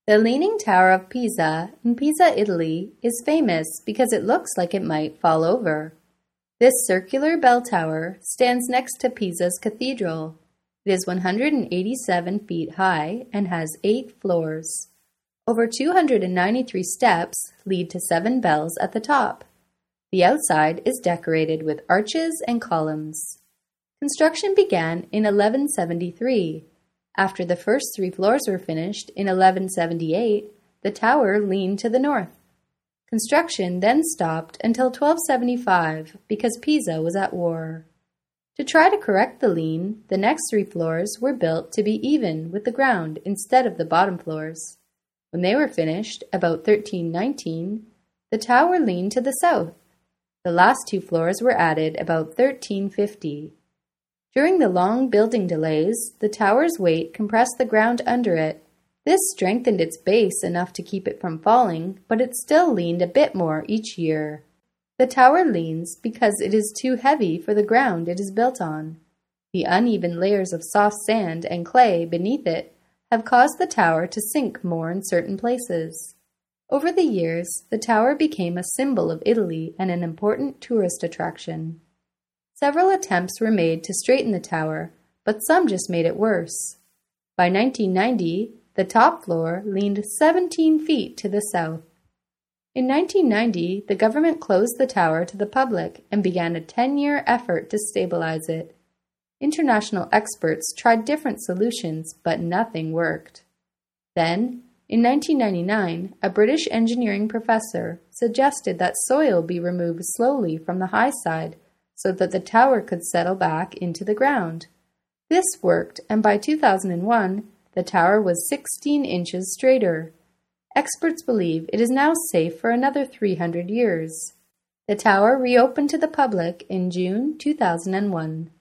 The Leaning Tower of Pisa in Pisa, Italy, is famous because it looks like it might fall over. This circular bell tower stands next to Pisa's cathedral. It is 187 feet high and has 8 floors. Over 293 steps lead to 7 bells at the top. The outside is decorated with arches and columns. Construction began in 1173. After the first 3 floors were finished in 1178, the tower leaned to the north. Construction then stopped until 1275 because Pisa was at war. To try to correct the lean, the next 3 floors were built to be even with the ground instead of the bottom floors. When they were finished, about 1319, the tower leaned to the south. The last 2 floors were added about 1350. During the long building delays, the tower's weight compressed the ground under it. This strengthened its base enough to keep it from falling, but it still leaned a bit more each year. The tower leans because it is too heavy for the ground it is built on. The uneven layers of soft sand and clay beneath it have caused the tower to sink more in certain places. Over the years, the tower became a symbol of Italy and an important tourist attraction. Several attempts were made to straighten the tower, but some just made it worse. By 1990, the top floor leaned 17 feet to the south. In 1990, the government closed the tower to the public and began a 10-year effort to stabilize it. International experts tried different solutions, but nothing worked. Then, in 1999, a British engineering professor suggested that soil be removed slowly from the high side so that the tower could settle back into the ground. This worked, and by 2001, the tower was 16 inches straighter. Experts believe it is now safe for another 300 years. The tower reopened to the public in June 2001.